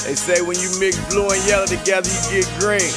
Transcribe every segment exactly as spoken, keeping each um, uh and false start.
They say when you mix blue and yellow together, you get green.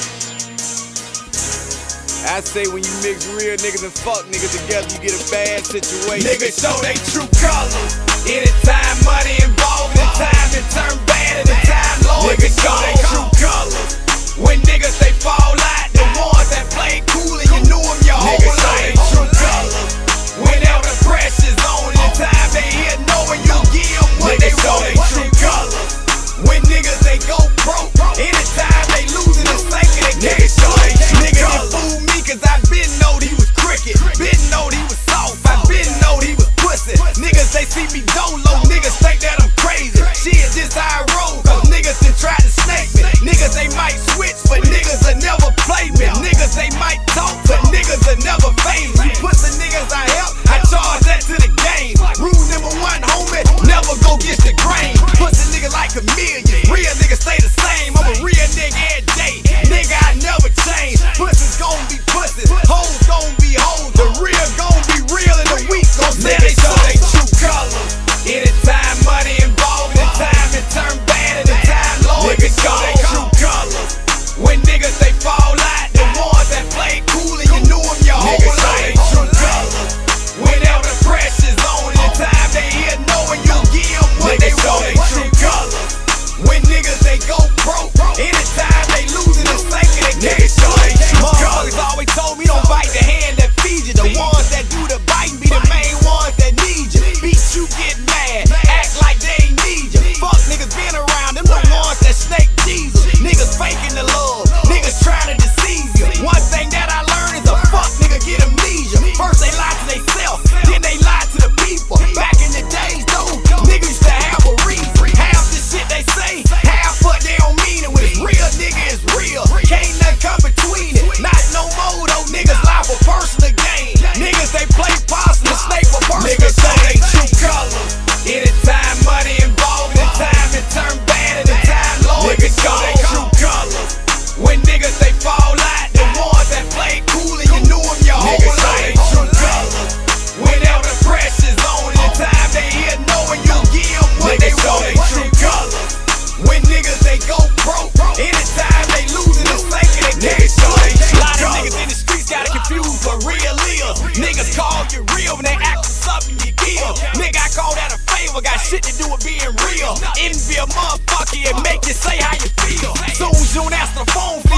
I say when you mix real niggas and fuck niggas together, you get a bad situation. Niggas show they true colors. Anytime money involved, in time it turn bad, and the time low. Niggas show they true colors. When niggas they fall out, the ones that play cool and you knew them your whole life. Niggas show they true colors. Whenever the pressure's on, in time they hear knowing you give them what they want. They true colors. When niggas they go broke, anytime they losing and sinking, they can't show they true colors. Niggas fool me cause I been knowed he was cricket, been knowed he was soft, I been knowed he was pussy. Niggas they see me dolo, niggas think that I'm crazy. Shit, this how I roll, cause niggas done tried to snake me. Niggas they might switch, but niggas will never play me. Niggas they might talk, but niggas will never fame me. Pussy niggas I help, I charge that to the game. Rule number one, homie, never go get the grain. Pussy nigga like a million, real niggas stay the same. I'm a real nigga every day, nigga I never change. Pussy's gon' be pussy, hoes gon' be hoes. The real gon' be real and the weak gon' say they show they true colors. Anytime money involved, in time it turn bad, and the time low. Niggas show they true colors. When niggas they fall out, the ones that play cool and you knew them your whole life. Niggas show they true colors. Whenever the pressure's on, in time they hear knowing you give them what they want. They true colors. When niggas they go broke, anytime they losing and sinking, they can't show they true colors. Motherfuckers always told me don't bite the hand that feeds you. The ones that do the biting be the main ones that need you. Beat you get mad, act like they ain't need you. Fuck niggas been around, them the ones that snake Jesus. Niggas faking the love, niggas trying to deceive you. One thing that I learned is a fuck nigga get amnesia. First they lie to themselves, then they lie to the people. Back in the days though, niggas used to have a reason. Half the shit they say, half what they don't mean it. When it's real, nigga, it's real. Can't nothing come between it. Not no more though, niggas lie for personal gain. Niggas they play possum and snake for personal gain. Niggas show they true colors. Anytime money involved, in time it turn bad, and the time low. Niggas show they true colors. When niggas they fall out, the ones that play cool and you knew them your whole life. Niggas show they true colors. Whenever the pressure's on, in time they hear knowing you give them what they want. They true colors. When niggas they go broke, anytime they losing and sinking, they can't show they true colors. A lot of niggas in the streets got it confused, but real is. Niggas call you real when they act for something you give. Nigga, I call that a favor, got shit to do with being real. Envy a motherfucker and make you say how you feel. Soon as you don't answer the phone,